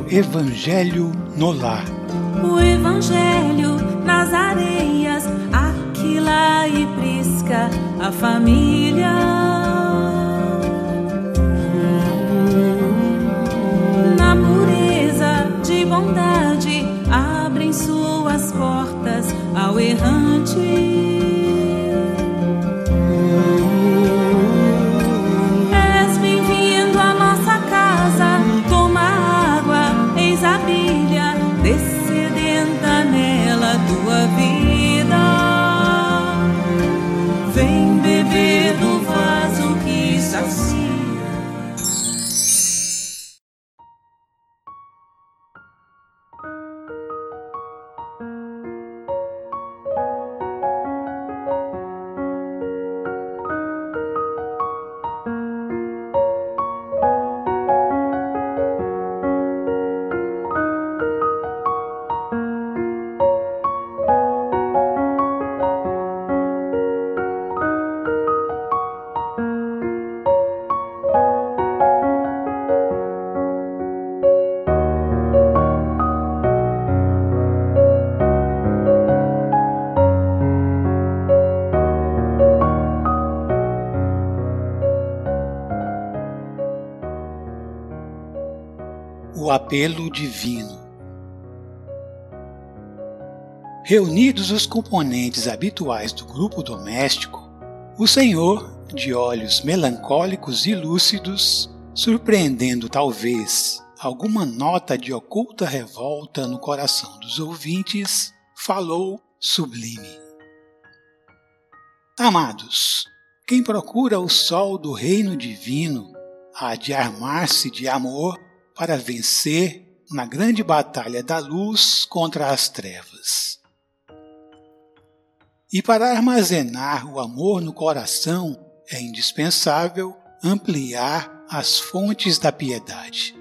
Evangelho no Lar. O Evangelho nas areias, Aquila e Prisca, a família. Na pureza de bondade, abrem suas portas ao errante. És bem-vindo à nossa casa, toma água, eis a bilha, descedenta nela tua vida. Vem beber do vaso que sacia. O apelo divino. Reunidos os componentes habituais do grupo doméstico, o Senhor, de olhos melancólicos e lúcidos, surpreendendo talvez alguma nota de oculta revolta no coração dos ouvintes, falou sublime. Amados, quem procura o sol do reino divino há de armar-se de amor para vencer na grande batalha da luz contra as trevas. E para armazenar o amor no coração é indispensável ampliar as fontes da piedade.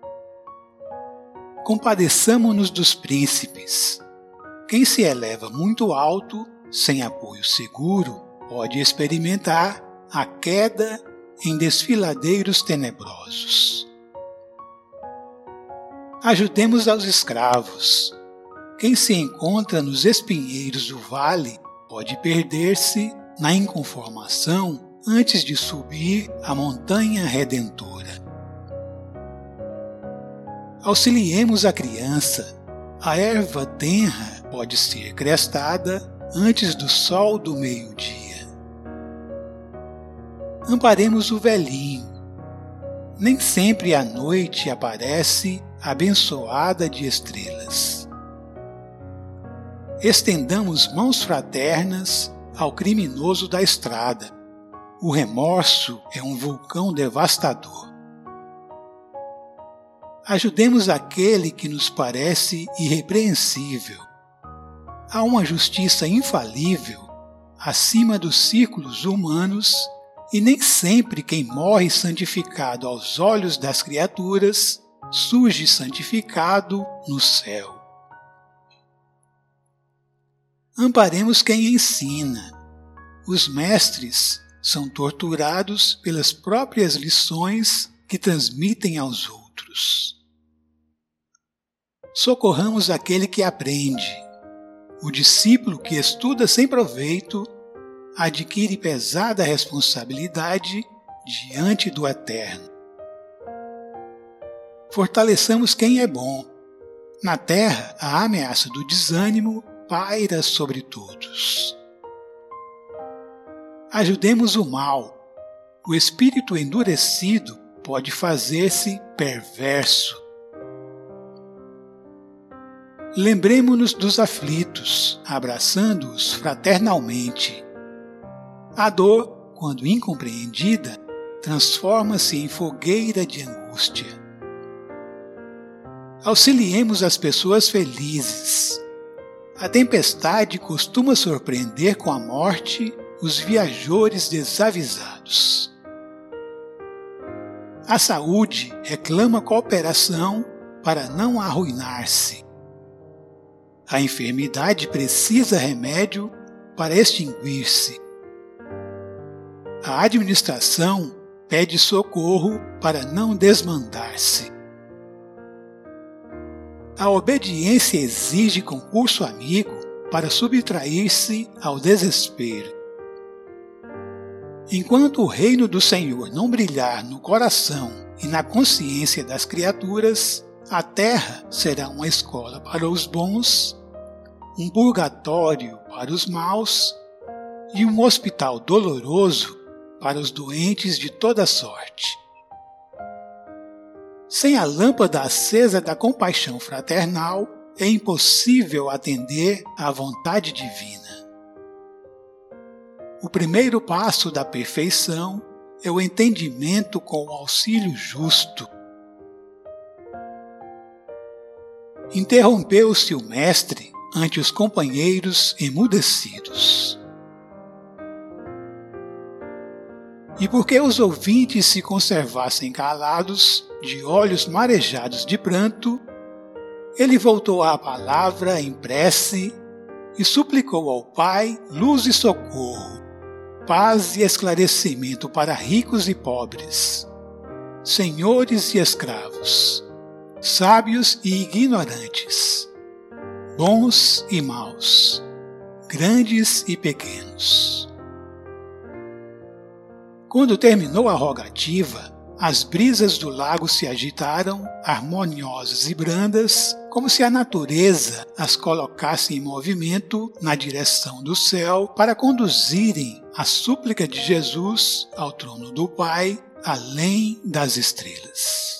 Compadeçamo-nos dos príncipes. Quem se eleva muito alto, sem apoio seguro, pode experimentar a queda em desfiladeiros tenebrosos. Ajudemos aos escravos. Quem se encontra nos espinheiros do vale pode perder-se na inconformação antes de subir a montanha redentora. Auxiliemos a criança. A erva tenra pode ser crestada antes do sol do meio-dia. Amparemos o velhinho. Nem sempre a noite aparece abençoada de estrelas. Estendamos mãos fraternas ao criminoso da estrada. O remorso é um vulcão devastador. Ajudemos aquele que nos parece irrepreensível. Há uma justiça infalível acima dos círculos humanos e nem sempre quem morre santificado aos olhos das criaturas surge santificado no céu. Amparemos quem ensina. Os mestres são torturados pelas próprias lições que transmitem aos outros. Socorramos aquele que aprende. O discípulo que estuda sem proveito adquire pesada responsabilidade diante do Eterno. Fortaleçamos quem é bom. Na terra, a ameaça do desânimo paira sobre todos. Ajudemos o mal. O espírito endurecido pode fazer-se perverso. Lembremo-nos dos aflitos, abraçando-os fraternalmente. A dor, quando incompreendida, transforma-se em fogueira de angústia. Auxiliemos as pessoas felizes. A tempestade costuma surpreender com a morte os viajores desavisados. A saúde reclama cooperação para não arruinar-se. A enfermidade precisa remédio para extinguir-se. A administração pede socorro para não desmandar-se. a obediência exige concurso amigo para subtrair-se ao desespero. Enquanto o reino do Senhor não brilhar no coração e na consciência das criaturas, a terra será uma escola para os bons, um purgatório para os maus e um hospital doloroso para os doentes de toda sorte. Sem a lâmpada acesa da compaixão fraternal, é impossível atender à vontade divina. O primeiro passo da perfeição é o entendimento com o auxílio justo. Interrompeu-se o mestre ante os companheiros emudecidos. E porque os ouvintes se conservassem calados, de olhos marejados de pranto, ele voltou à palavra em prece e suplicou ao Pai luz e socorro, paz e esclarecimento para ricos e pobres, senhores e escravos, sábios e ignorantes, bons e maus, grandes e pequenos. Quando terminou a rogativa, as brisas do lago se agitaram, harmoniosas e brandas, como se a natureza as colocasse em movimento na direção do céu para conduzirem a súplica de Jesus ao trono do Pai, além das estrelas.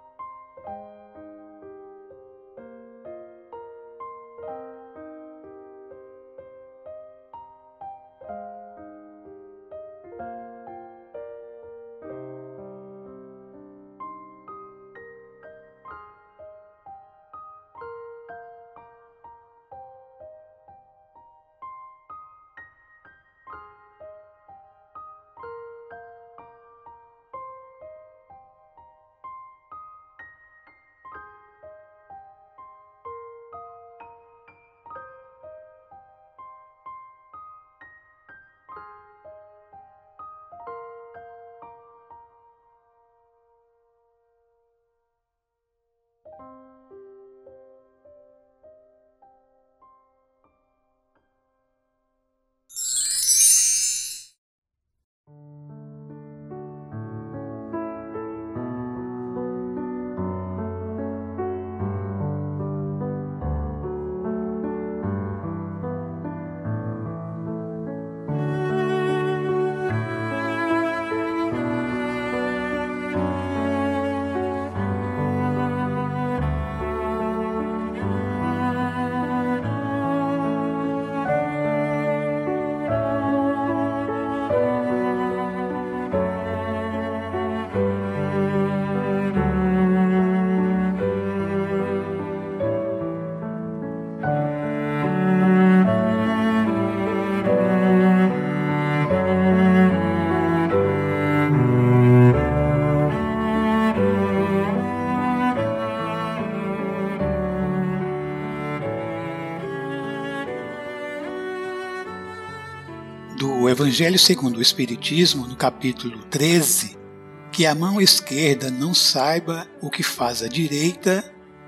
Do Evangelho segundo o Espiritismo, no capítulo 13, que a mão esquerda não saiba o que faz a direita,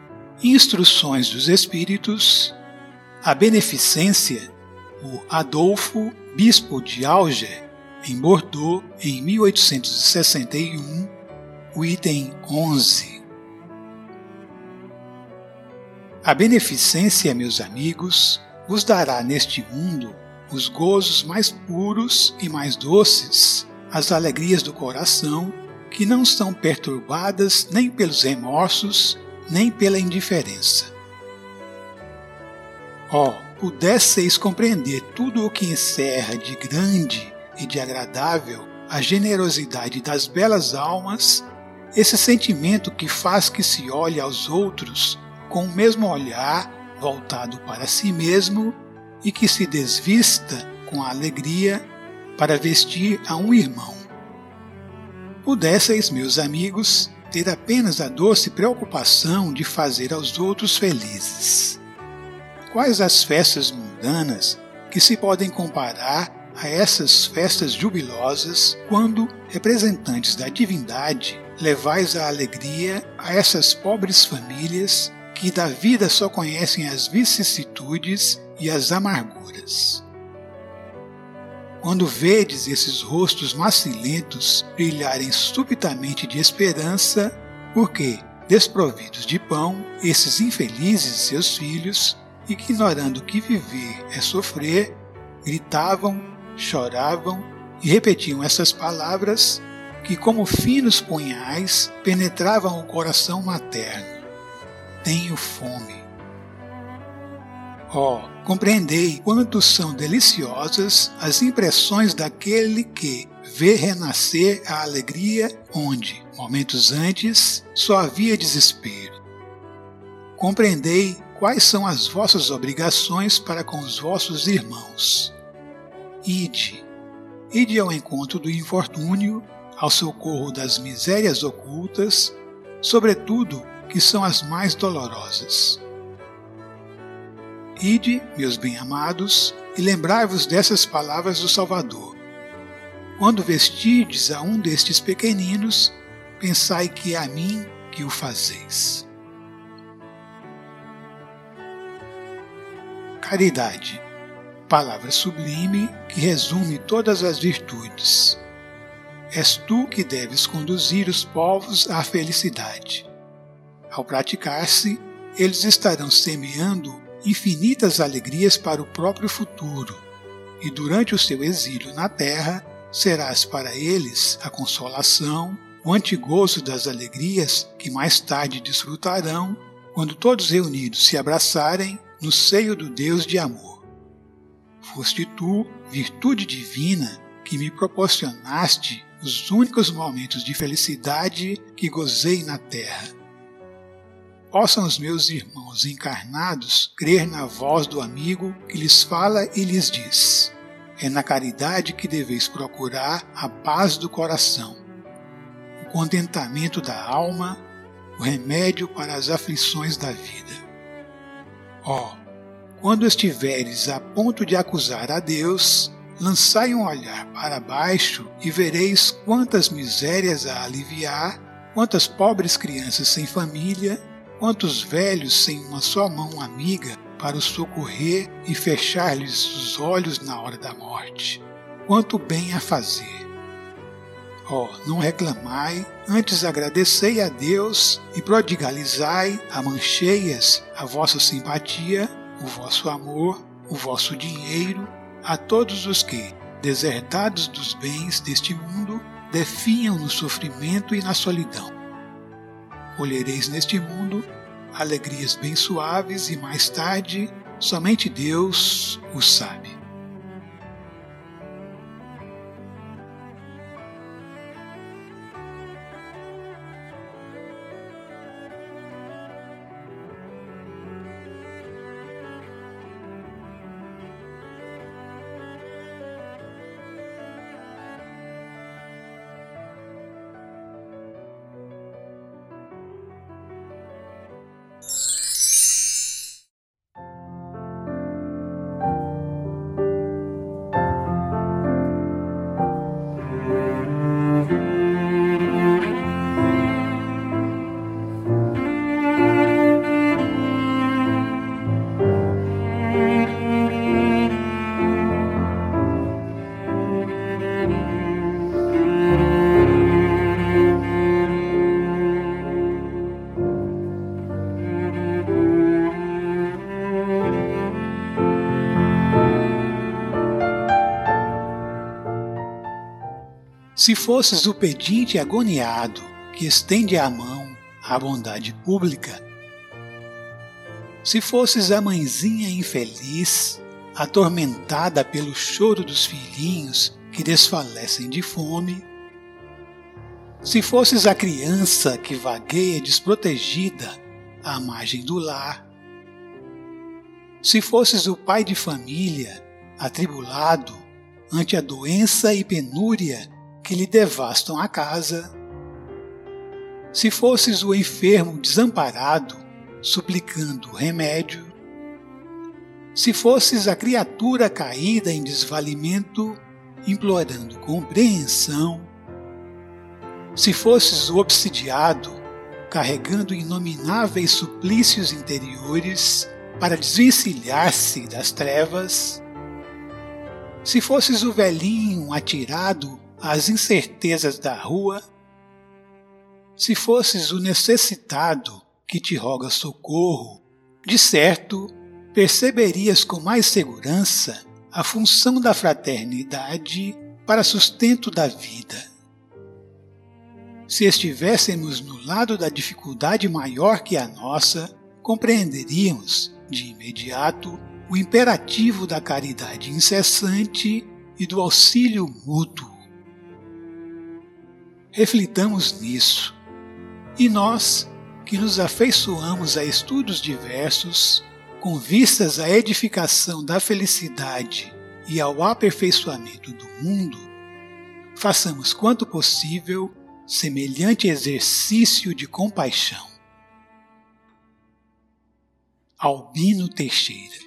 Instruções dos Espíritos, a Beneficência, por Adolfo, bispo de Alger, em Bordeaux, em 1861, o item 11. A beneficência, meus amigos, vos dará neste mundo os gozos mais puros e mais doces, as alegrias do coração, que não são perturbadas nem pelos remorsos, nem pela indiferença. Pudesseis compreender tudo o que encerra de grande e de agradável a generosidade das belas almas, esse sentimento que faz que se olhe aos outros com o mesmo olhar voltado para si mesmo e que se desvista com a alegria para vestir a um irmão. Pudesseis, meus amigos, ter apenas a doce preocupação de fazer aos outros felizes. Quais as festas mundanas que se podem comparar a essas festas jubilosas quando, representantes da divindade, levais a alegria a essas pobres famílias que da vida só conhecem as vicissitudes e as amarguras. Quando vedes esses rostos macilentos brilharem subitamente de esperança, porque, desprovidos de pão, esses infelizes seus filhos, ignorando que viver é sofrer, gritavam, choravam e repetiam essas palavras que, como finos punhais, penetravam o coração materno. Tenho fome. Compreendei quanto são deliciosas as impressões daquele que vê renascer a alegria onde, momentos antes, só havia desespero. Compreendei quais são as vossas obrigações para com os vossos irmãos. Ide ao encontro do infortúnio, ao socorro das misérias ocultas, sobretudo que são as mais dolorosas. Ide, meus bem-amados, e lembrai-vos dessas palavras do Salvador. Quando vestirdes a um destes pequeninos, pensai que é a mim que o fazeis. Caridade, palavra sublime que resume todas as virtudes. És tu que deves conduzir os povos à felicidade. Ao praticar-se, eles estarão semeando infinitas alegrias para o próprio futuro, e durante o seu exílio na terra, serás para eles a consolação, o antegozo das alegrias que mais tarde desfrutarão, quando todos reunidos se abraçarem no seio do Deus de amor. Foste tu, virtude divina, que me proporcionaste os únicos momentos de felicidade que gozei na terra. Possam os meus irmãos encarnados crer na voz do amigo que lhes fala e lhes diz: é na caridade que deveis procurar a paz do coração, o contentamento da alma, o remédio para as aflições da vida. Quando estiveres a ponto de acusar a Deus, lançai um olhar para baixo e vereis quantas misérias a aliviar, quantas pobres crianças sem família, quantos velhos sem uma só mão amiga para os socorrer e fechar-lhes os olhos na hora da morte. Quanto bem a fazer! Não reclamai, antes agradecei a Deus e prodigalizai a mãos cheias a vossa simpatia, o vosso amor, o vosso dinheiro, a todos os que, deserdados dos bens deste mundo, definham no sofrimento e na solidão. Colhereis neste mundo alegrias bem suaves e mais tarde, somente Deus o sabe. Se fosses o pedinte agoniado que estende a mão à bondade pública, se fosses a mãezinha infeliz, atormentada pelo choro dos filhinhos que desfalecem de fome, se fosses a criança que vagueia desprotegida à margem do lar, se fosses o pai de família atribulado ante a doença e penúria que lhe devastam a casa, se fosses o enfermo desamparado, suplicando remédio, se fosses a criatura caída em desvalimento, implorando compreensão, se fosses o obsidiado, carregando inomináveis suplícios interiores para desvencilhar-se das trevas, se fosses o velhinho atirado às incertezas da rua, se fosses o necessitado que te roga socorro, de certo perceberias com mais segurança a função da fraternidade para sustento da vida. Se estivéssemos no lado da dificuldade maior que a nossa, compreenderíamos, de imediato, o imperativo da caridade incessante e do auxílio mútuo. Reflitamos nisso, e nós, que nos afeiçoamos a estudos diversos, com vistas à edificação da felicidade e ao aperfeiçoamento do mundo, façamos quanto possível semelhante exercício de compaixão. Albino Teixeira.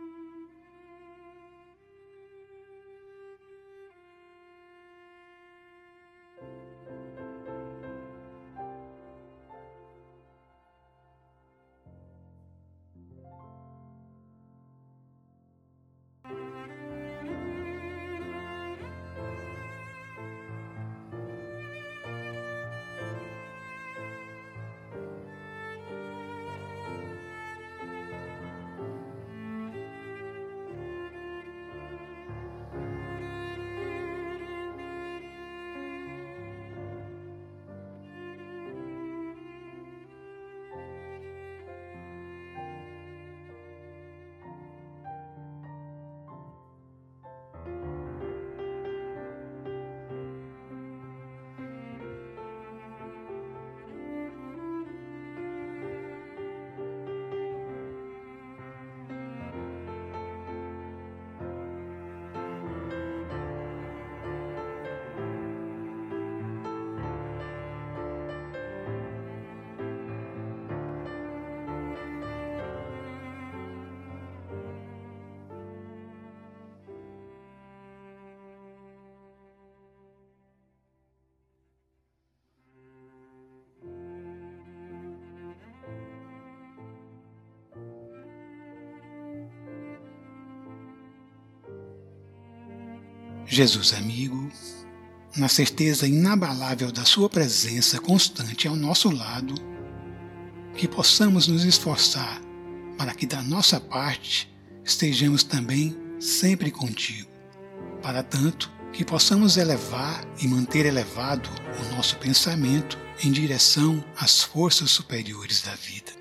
Jesus amigo, na certeza inabalável da sua presença constante ao nosso lado, que possamos nos esforçar para que da nossa parte estejamos também sempre contigo, para tanto que possamos elevar e manter elevado o nosso pensamento em direção às forças superiores da vida.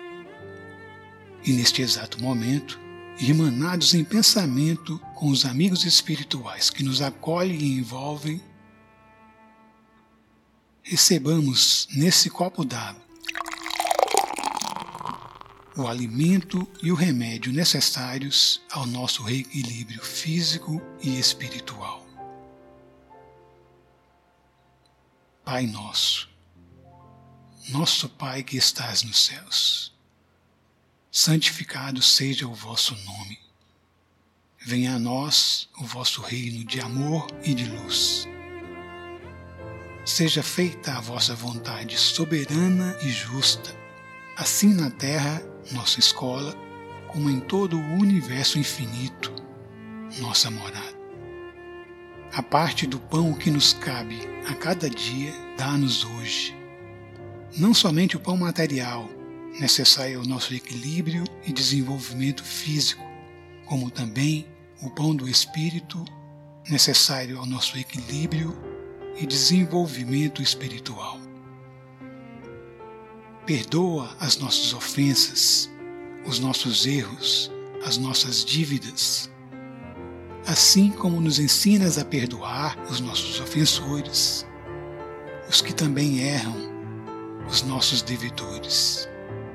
E neste exato momento, irmanados em pensamento com os amigos espirituais que nos acolhem e envolvem, recebamos nesse copo d'água o alimento e o remédio necessários ao nosso reequilíbrio físico e espiritual. Pai nosso, nosso Pai que estás nos céus, santificado seja o vosso nome. Venha a nós o vosso reino de amor e de luz. Seja feita a vossa vontade soberana e justa, assim na terra, nossa escola, como em todo o universo infinito, nossa morada. A parte do pão que nos cabe a cada dia, dá-nos hoje. Não somente o pão material, necessário ao nosso equilíbrio e desenvolvimento físico, como também o pão do Espírito, necessário ao nosso equilíbrio e desenvolvimento espiritual. Perdoa as nossas ofensas, os nossos erros, as nossas dívidas, assim como nos ensinas a perdoar os nossos ofensores, os que também erram, os nossos devedores.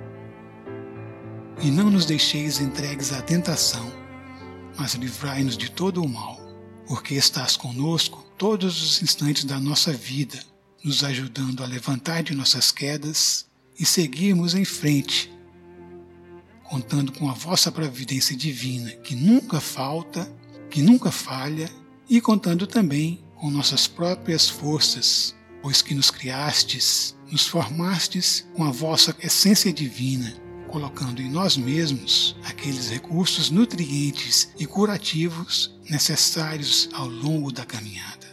E não nos deixeis entregues à tentação, mas livrai-nos de todo o mal, porque estás conosco todos os instantes da nossa vida, nos ajudando a levantar de nossas quedas e seguirmos em frente, contando com a vossa providência divina, que nunca falta, que nunca falha, e contando também com nossas próprias forças, pois que nos criastes, nos formastes com a vossa essência divina, colocando em nós mesmos aqueles recursos nutrientes e curativos necessários ao longo da caminhada.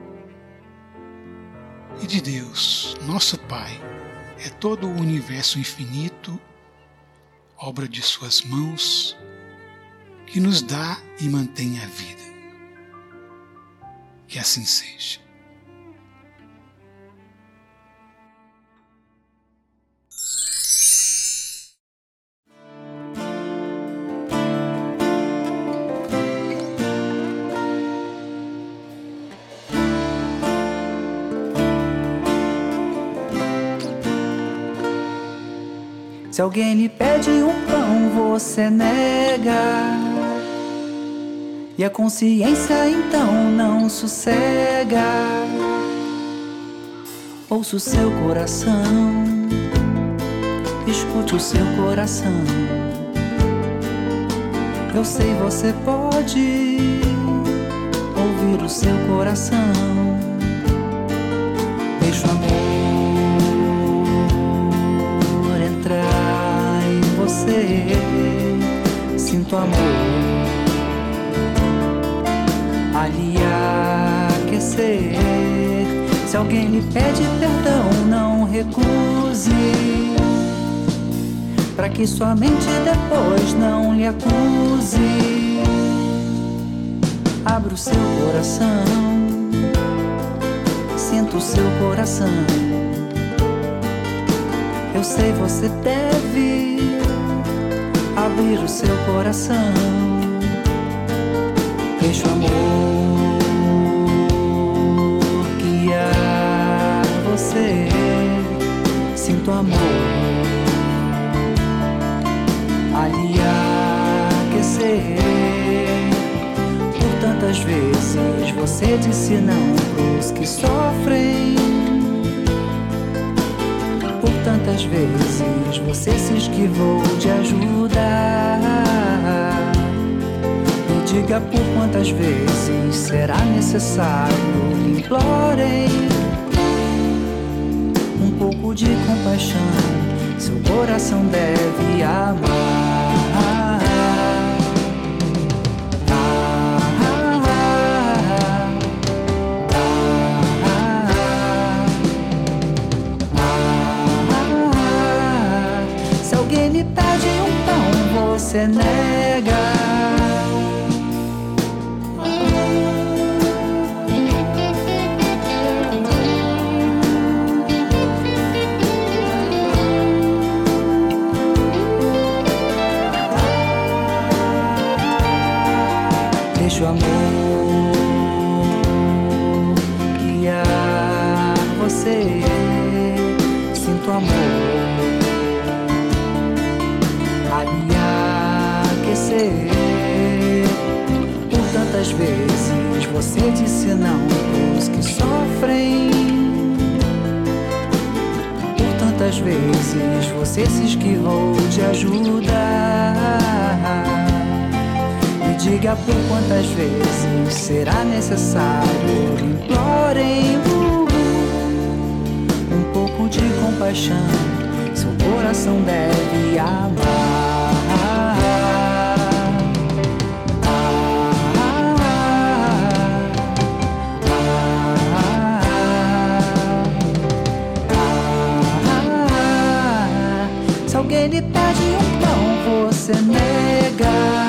E de Deus, nosso Pai, é todo o universo infinito, obra de suas mãos, que nos dá e mantém a vida. Que assim seja. Se alguém lhe pede um pão, você nega, e a consciência então não sossega. Ouça o seu coração, escute o seu coração. Eu sei, você pode ouvir o seu coração. Deixa o amor entrar em você, sinto amor ali aquecer. Se alguém lhe pede perdão, não recuse, para que sua mente depois não lhe acuse. Abra o seu coração, sinta o seu coração. Eu sei, você deve abrir o seu coração. Deixa o amor guiar você, sinto amor ali aquecer. Por tantas vezes você disse não pros que sofrem. Por tantas vezes você se esquivou de ajudar. Me diga por quantas vezes será necessário, lhe implorem um pouco de compaixão, seu coração deve amar. Se alguém lhe pede um pão, você nega. Deixa o amor guiar você, sinto amor ali aquecer. Por tantas vezes você disse não pros que sofrem. Por tantas vezes você se esquivou de ajudar. Me diga por quantas vezes será necessário, lhe implorem um pouco de compaixão, seu coração deve amar. Se alguém lhe pede um pão, você nega.